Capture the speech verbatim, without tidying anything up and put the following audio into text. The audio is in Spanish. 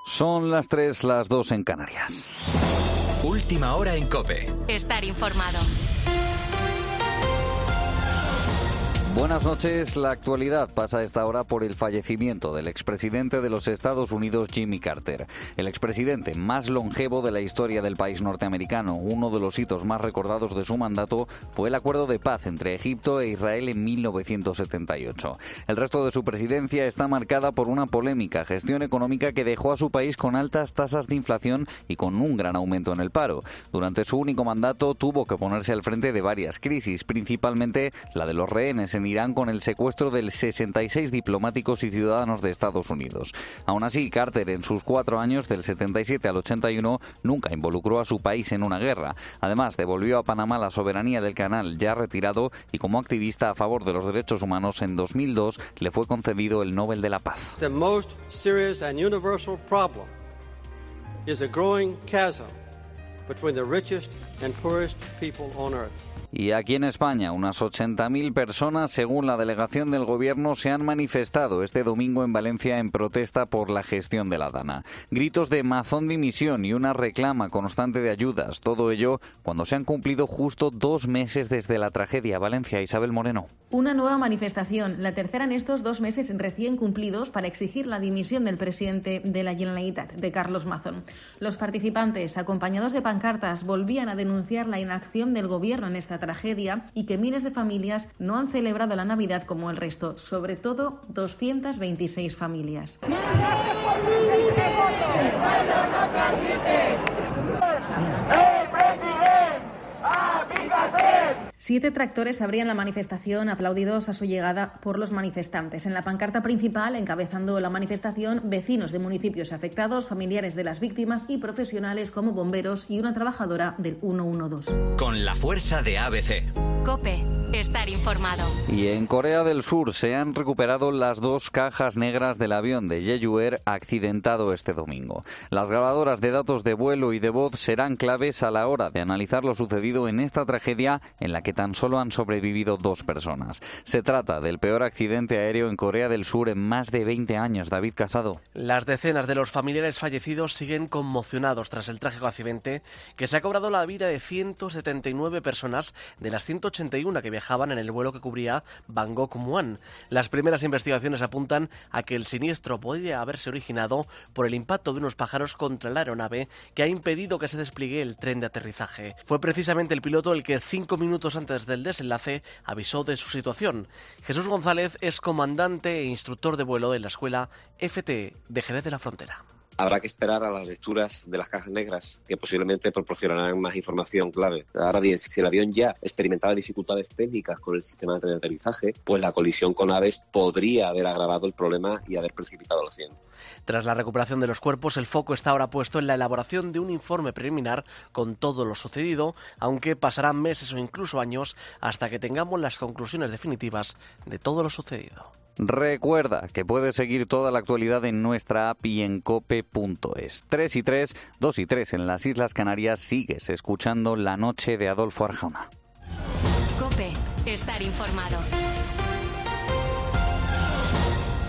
Son las tres, las dos en Canarias. Última hora en COPE. Estar informado. Buenas noches. La actualidad pasa a esta hora por el fallecimiento del expresidente de los Estados Unidos, Jimmy Carter. El expresidente más longevo de la historia del país norteamericano. Uno de los hitos más recordados de su mandato fue el acuerdo de paz entre Egipto e Israel en mil novecientos setenta y ocho. El resto de su presidencia está marcada por una polémica gestión económica que dejó a su país con altas tasas de inflación y con un gran aumento en el paro. Durante su único mandato tuvo que ponerse al frente de varias crisis, principalmente la de los rehenes en Irán con el secuestro de sesenta y seis diplomáticos y ciudadanos de Estados Unidos. Aún así, Carter, en sus cuatro años, del setenta y siete al ochenta y uno, nunca involucró a su país en una guerra. Además, devolvió a Panamá la soberanía del canal ya retirado y como activista a favor de los derechos humanos, en dos mil dos le fue concedido el Nobel de la Paz. The most serious and universal problem is a growing chasm between the richest and poorest people on earth. Y aquí en España, unas ochenta mil personas, según la delegación del Gobierno, se han manifestado este domingo en Valencia en protesta por la gestión de la Dana. Gritos de mazón dimisión y una reclama constante de ayudas. Todo ello cuando se han cumplido justo dos meses desde la tragedia. Valencia, Isabel Moreno. Una nueva manifestación, la tercera en estos dos meses recién cumplidos, para exigir la dimisión del presidente de la Generalitat, de Carlos Mazón. Los participantes, acompañados de pancartas, volvían a denunciar la inacción del Gobierno en esta tragedia y que miles de familias no han celebrado la Navidad como el resto, sobre todo doscientas veintiséis familias. Siete tractores abrían la manifestación, aplaudidos a su llegada por los manifestantes. En la pancarta principal, encabezando la manifestación, vecinos de municipios afectados, familiares de las víctimas y profesionales como bomberos y una trabajadora del ciento doce. Con la fuerza de A B C. COPE. Estar informado. Y en Corea del Sur se han recuperado las dos cajas negras del avión de Jeju Air accidentado este domingo. Las grabadoras de datos de vuelo y de voz serán claves a la hora de analizar lo sucedido en esta tragedia en la que tan solo han sobrevivido dos personas. Se trata del peor accidente aéreo en Corea del Sur en más de veinte años. David Casado. Las decenas de los familiares fallecidos siguen conmocionados tras el trágico accidente que se ha cobrado la vida de ciento setenta y nueve personas de las ciento ochenta y uno que viajaban en el vuelo que cubría Bangkok-Muan. Las primeras investigaciones apuntan a que el siniestro podría haberse originado por el impacto de unos pájaros contra la aeronave que ha impedido que se despliegue el tren de aterrizaje. Fue precisamente el piloto el que cinco minutos antes del desenlace avisó de su situación. Jesús González es comandante e instructor de vuelo de la escuela F T E de Jerez de la Frontera. Habrá que esperar a las lecturas de las cajas negras, que posiblemente proporcionarán más información clave. Ahora bien, si el avión ya experimentaba dificultades técnicas con el sistema de aterrizaje, pues la colisión con aves podría haber agravado el problema y haber precipitado el accidente. Tras la recuperación de los cuerpos, el foco está ahora puesto en la elaboración de un informe preliminar con todo lo sucedido, aunque pasarán meses o incluso años hasta que tengamos las conclusiones definitivas de todo lo sucedido. Recuerda que puedes seguir toda la actualidad en nuestra app y en cope punto es. tres y tres, dos y tres en las Islas Canarias. Sigues escuchando La Noche de Adolfo Arjona. COPE. Estar informado.